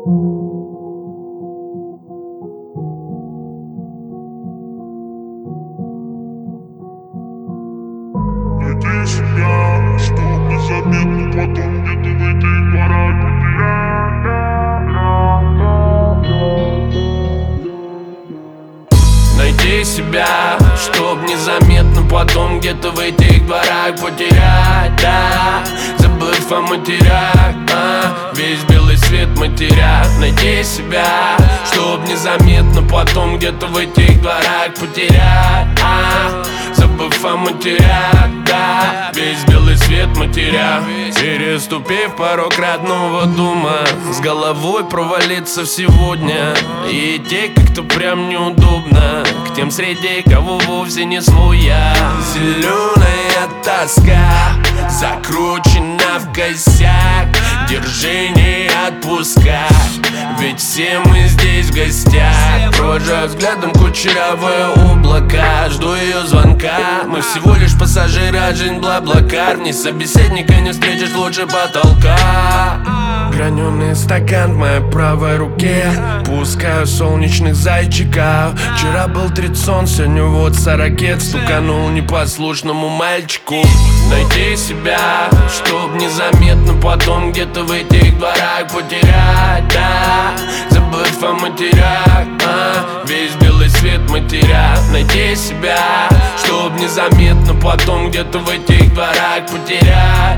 Найди себя, чтоб незаметно потом где-то в этих дворах потерять. Найди себя, чтоб незаметно потом где-то в этих дворах потерять, да. Забыв о матерях, весь белый свет матеря. Найди себя, чтоб незаметно потом где-то в этих дворах потерять, забыв о матерях, да. Весь белый свет матеря. Переступив порог родного дома, с головой провалиться в сегодня и идти как-то прям неудобно к тем среди кого вовсе не свой я. Зеленая тоска закручена в косяк, держи, не отпускай, ведь все мы здесь в гостях. Провожаю взглядом кучерявое облако, жду ее звонка. Мы всего лишь пассажиры, а жизнь бла-блакар. Ни собеседника не встретишь лучше потолка. Граненый стакан в моей правой руке, пускаю солнечных зайчиков. Вчера был 30, сегодня вот 40, стуканул непослушному мальчику. Найди себя, чтоб незаметно потом где-то в этих дворах потерять, да. Забыв о матерях, весь белый свет матеря. Найди себя, чтоб незаметно потом где-то в этих дворах потерять,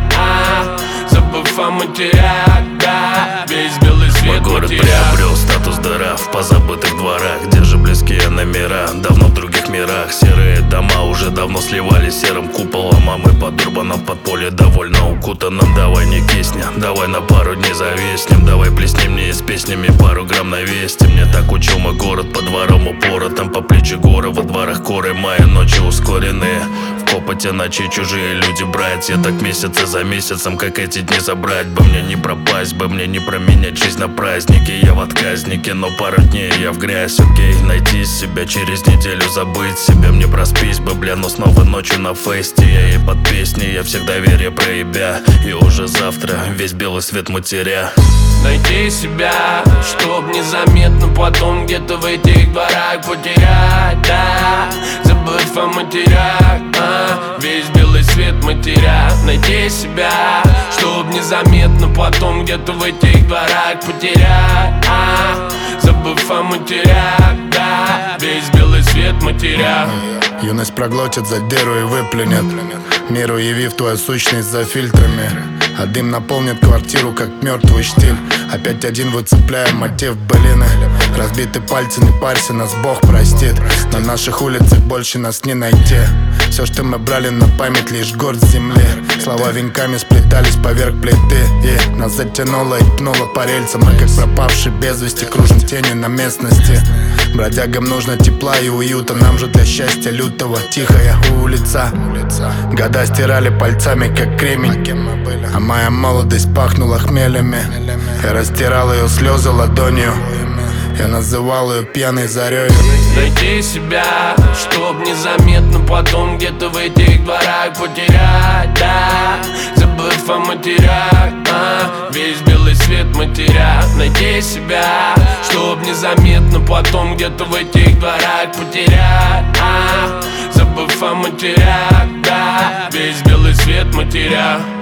забыв о матерях, да. Весь белый свет мой город матеря. приобрел статус дыра в позабытых дворах, где же близкие номера, давно в других мирах. Серые дома уже давно сливались серым куполом, а мы под урбаном в подполье довольно укутанным. Давай не кисни, давай на пару дней зависнем, давай плесни мне с песнями пару грамм на вести. Мне так учил мой город, по дворам упора, там по плечи горы, во дворах коры, мои ночи ускорены. В копоте ночи чужие люди, братья, так месяцы за месяцем, как эти дни забрать бы мне, не пропасть бы мне, не променять жизнь на праздники. Я в отказнике, но пару дней я в грязь, окей. Найти себя, через неделю забыть себя, мне проспись бы, бля, но снова ночью на фесте. Я и под песни, я всех доверие проебя, и уже завтра весь белый свет матеря. Найди себя, чтоб незаметно потом где-то в этих дворах потерять, да. Забыв о матерях, весь белый свет матеря. Найди себя, чтоб незаметно потом где-то в этих дворах потерять, забыв о матерях, да. Весь белый свет матеря. Юность проглотит задиру и выплюнет, миру явив твою сущность за фильтрами. А дым наполнит квартиру, как мертвый штиль. Опять один выцепляем мотив былины. Разбиты пальцы, не парься, нас Бог простит. На наших улицах больше нас не найти. Все, что мы брали на память, лишь горсть земли. Слова венками сплетались поверх плиты, и нас затянуло и пнуло по рельсам. Мы как пропавшие без вести кружим тени на местности. Бродягам нужно тепла и уюта, нам же для счастья лютого тихая улица. Года стирали пальцами, как кремень, а моя молодость пахнула хмелями. Я растирал ее слезы ладонью, я называл ее пьяной зарею. Найди себя, чтоб незаметно потом где-то в этих дворах потерять, да. Забыв о матерях, весь белый свет матеря. Найди себя, чтоб незаметно потом где-то в этих дворах потерять, забыв о матерях, да. Весь белый свет матеря.